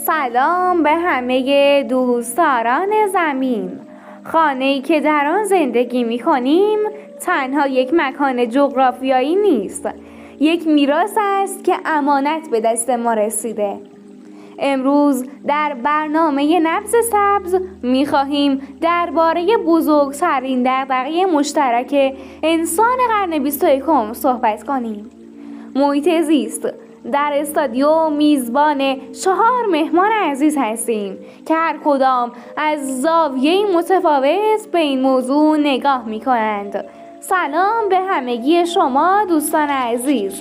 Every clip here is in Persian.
سلام به همه دوستداران زمین. خانه‌ای که در آن زندگی می‌کنیم تنها یک مکان جغرافیایی نیست، یک میراث است که امانت به دست ما رسیده. امروز در برنامه نبض سبز می‌خواهیم درباره بزرگترین دغدغه مشترک انسان قرن 21 صحبت کنیم. محیط زیست. در استادیو میزبان 4 مهمان عزیز هستیم که هر کدام از زاویه‌ای متفاوت به این موضوع نگاه می‌کنند. سلام به همگی شما دوستان عزیز.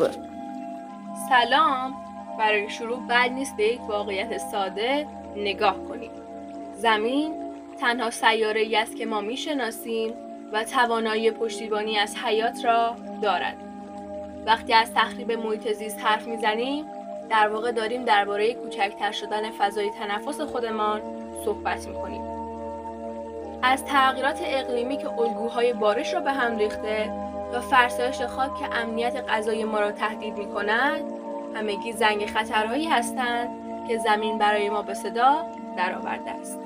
سلام. برای شروع بد نیست به یک واقعیت ساده نگاه کنیم. زمین تنها سیاره‌ای است که ما می‌شناسیم و توانایی پشتیبانی از حیات را دارد. وقتی از تخریب محیط زیست حرف میزنیم، در واقع داریم درباره کوچکتر شدن فضای تنفس خودمان صحبت میکنیم. از تغییرات اقلیمی که الگوهای بارش را به هم ریخته تا فرسایش خاک که امنیت غذایی ما را تهدید میکند، همگی زنگ خطرهایی هستند که زمین برای ما به صدا درآورده است.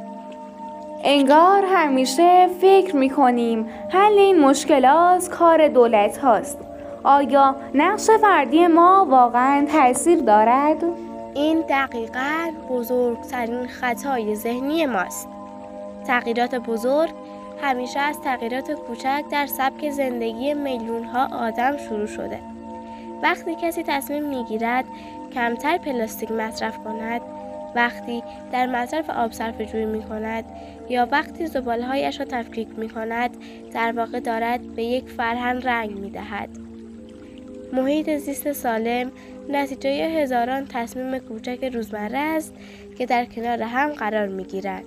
انگار همیشه فکر میکنیم حل این مشکلات کار دولت هاست. آیا نقش فردی ما واقعا تأثیر دارد؟ این دقیقاً بزرگترین خطای ذهنی ماست. تغییرات بزرگ همیشه از تغییرات کوچک در سبک زندگی میلیون‌ها آدم شروع شده. وقتی کسی تصمیم میگیرد کمتر پلاستیک مصرف کند، وقتی در مصرف آب صرفه‌جویی می‌کند یا وقتی زباله‌هایش را تفکیک می‌کند، در واقع دارد به یک فرهنگ رنگ می‌دهد. محیط زیست سالم نتیجه هزاران تصمیم کوچک روزمره است که در کنار هم قرار می‌گیرند.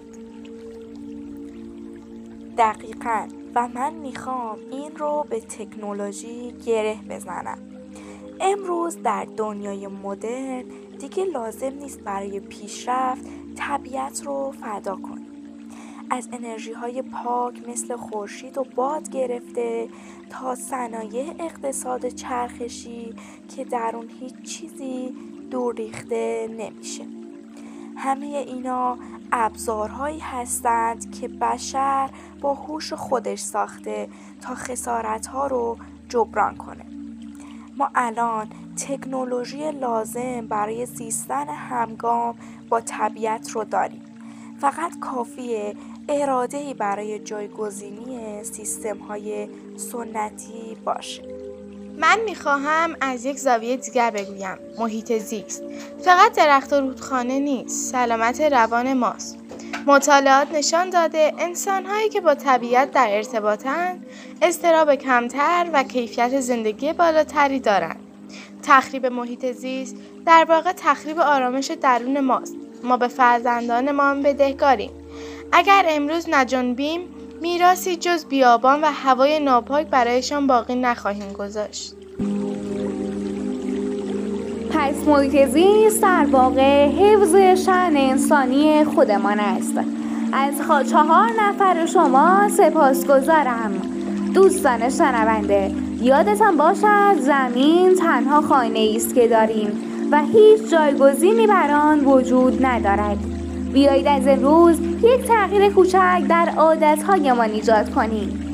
دقیقاً، و من میخوام این رو به تکنولوژی گره بزنم. امروز در دنیای مدرن دیگه لازم نیست برای پیشرفت طبیعت رو فدا کنیم. از انرژی‌های پاک مثل خورشید و باد گرفته تا صنایع اقتصاد چرخشی که در اون هیچ چیزی دور ریخته نمیشه. همه اینا ابزارهایی هستند که بشر با هوش خودش ساخته تا خسارت‌ها رو جبران کنه. ما الان تکنولوژی لازم برای زیستن همگام با طبیعت رو داریم. فقط کافیه اراده‌ای برای جایگزینی سیستم‌های سنتی باشه. من میخواهم از یک زاویه دیگر بگویم. محیط زیست فقط درخت و رودخانه نیست، سلامت روان ماست. مطالعات نشان داده انسان‌هایی که با طبیعت در ارتباطند اضطراب کمتر و کیفیت زندگی بالاتری دارند. تخریب محیط زیست در واقع تخریب آرامش درون ماست. ما به فرزندانمان بدهکاریم. اگر امروز نجنبیم، میراثی جز بیابان و هوای ناپاک برایشان باقی نخواهیم گذاشت. پس محیط زیست در واقع حفظ شأن انسانی خودمان است. از 4 نفر شما سپاسگزارم. دوستان شنونده، یادتان باشد زمین تنها خانه‌ای است که داریم و هیچ جایگزینی بر آن وجود ندارد. بیایید از امروز یک تغییر کوچک در عادت‌هایمان ایجاد کنیم.